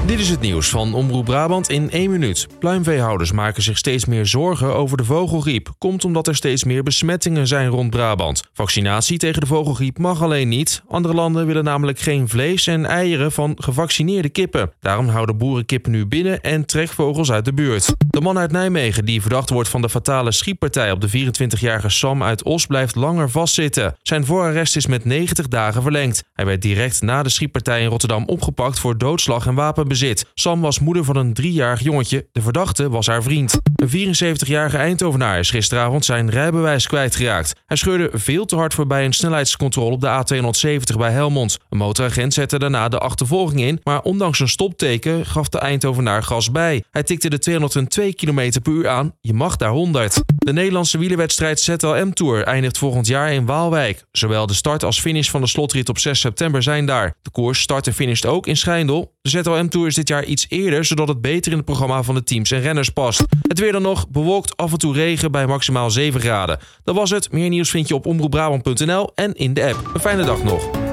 Dit is het nieuws van Omroep Brabant in 1 minuut. Pluimveehouders maken zich steeds meer zorgen over de vogelgriep. Komt omdat er steeds meer besmettingen zijn rond Brabant. Vaccinatie tegen de vogelgriep mag alleen niet. Andere landen willen namelijk geen vlees en eieren van gevaccineerde kippen. Daarom houden boeren kippen nu binnen en trekvogels uit de buurt. De man uit Nijmegen die verdacht wordt van de fatale schietpartij op de 24-jarige Sam uit Os blijft langer vastzitten. Zijn voorarrest is met 90 dagen verlengd. Hij werd direct na de schietpartij in Rotterdam opgepakt voor doodslag en wapenbezit. Sam was moeder van een 3-jarig jongetje. De verdachte was haar vriend. Een 74-jarige Eindhovenaar is gisteravond zijn rijbewijs kwijtgeraakt. Hij scheurde veel te hard voorbij een snelheidscontrole op de A270 bij Helmond. Een motoragent zette daarna de achtervolging in, maar ondanks een stopteken gaf de Eindhovenaar gas bij. Hij tikte de 202 km per uur aan. Je mag daar 100. De Nederlandse wielerwedstrijd ZLM Tour eindigt volgend jaar in Waalwijk. Zowel de start als finish van de slotrit op 6 september zijn daar. De koers start en finisht ook in Schijndel. De ZLM Tour is dit jaar iets eerder, zodat het beter in het programma van de teams en renners past. Het weer dan nog, bewolkt, af en toe regen bij maximaal 7 graden. Dat was het. Meer nieuws vind je op omroepbrabant.nl en in de app. Een fijne dag nog.